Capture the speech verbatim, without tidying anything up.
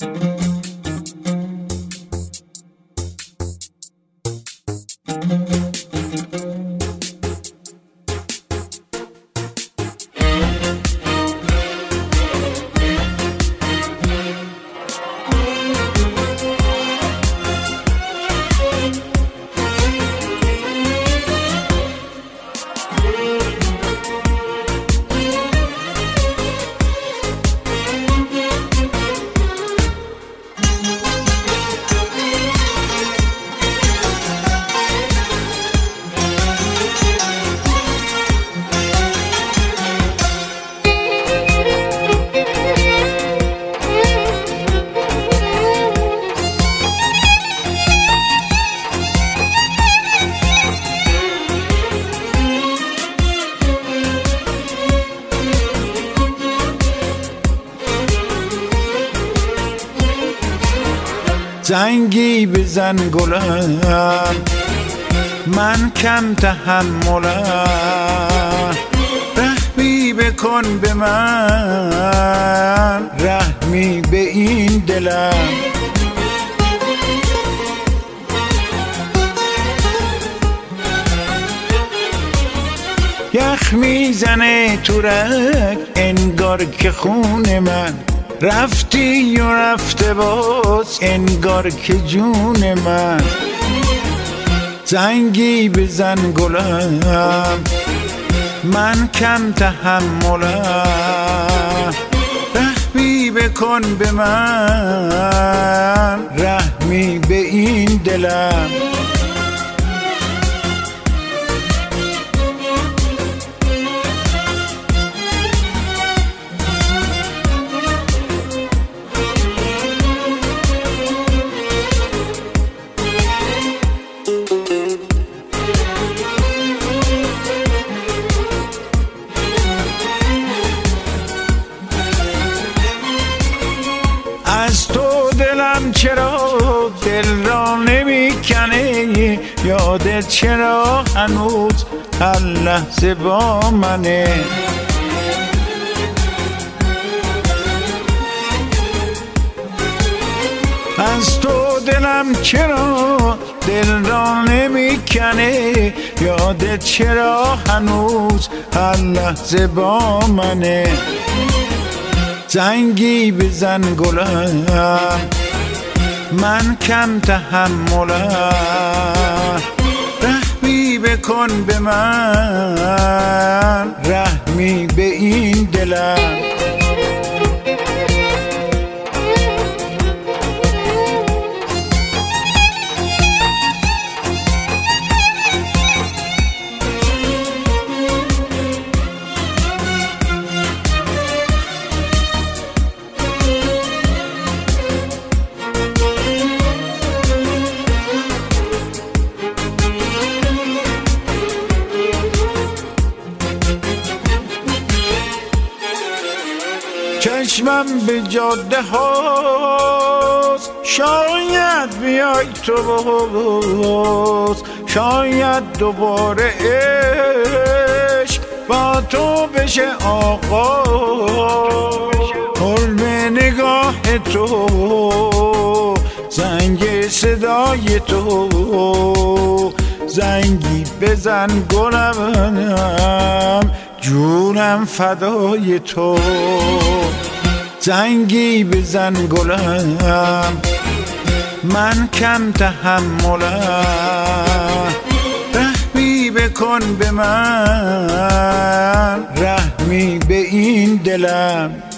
زنگی بزن گلم، من کم تحملم، رحمی بکن به من، رحمی به این دلم. یخ میزنه تو رگ انگار که خون من، رفتی و رفته باز انگار که جون من. زنگی بزن گلم، من کم تحملم، رحمی بکن به من، رحمی به این دلم. از تو دلم چرا دل را نمیکنه، یادت چرا هنوز هر لحظه با منه. از تو دلم چرا دل را نمیکنه، یادت چرا هنوز هر لحظه با منه. زنگی بزن گلم، من کم تحملم، رحمی بکن به من، رحمی به این دلم. چشمم به جاده هاست، شاید بیای تو باز، شاید دوباره عشق با تو بشه آغاز. حلم نگاه تو، زنگ صدای تو، زنگی بزن گلم، جونم فدای تو. زنگی بزن گلم، من کم تحملم، رحمی بکن به من، رحمی به این دلم.